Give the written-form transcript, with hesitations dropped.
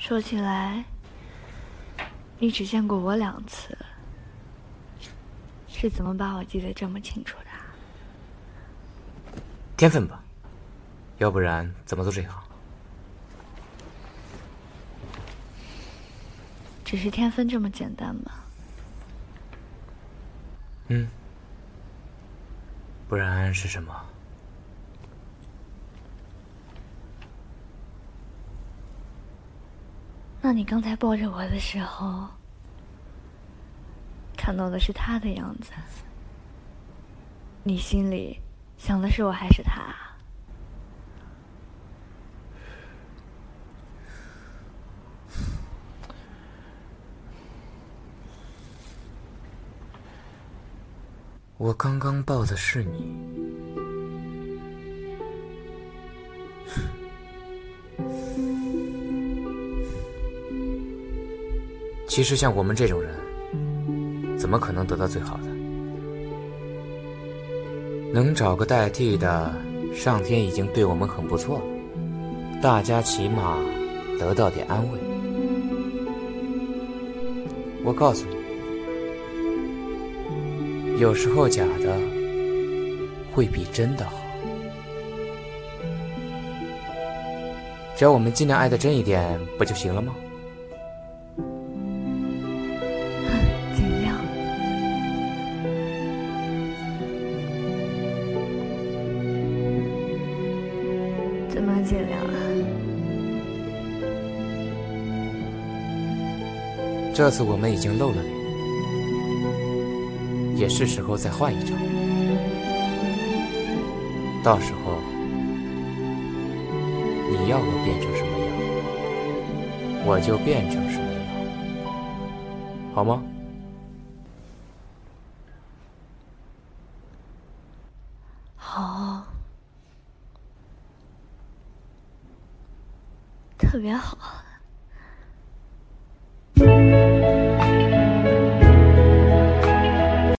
说起来，你只见过我2次，是怎么把我记得这么清楚的？ 天分吧，要不然怎么做这行？ 只是天分这么简单吗？ 不然是什么？ 那你刚才抱着我的时候，看到的是他的样子，你心里想的是我还是他？ 我刚刚抱的是你。其实像我们这种人，怎么可能得到最好的？能找个代替的，上天已经对我们很不错了，大家起码得到点安慰。我告诉你，有时候假的会比真的好。只要我们尽量爱得真一点，不就行了吗？ 尽量。怎么尽量啊？ 这次我们已经露了脸，也是时候再换一场。到时候你要我变成什么样，我就变成什么样，好吗？ 好，特别好。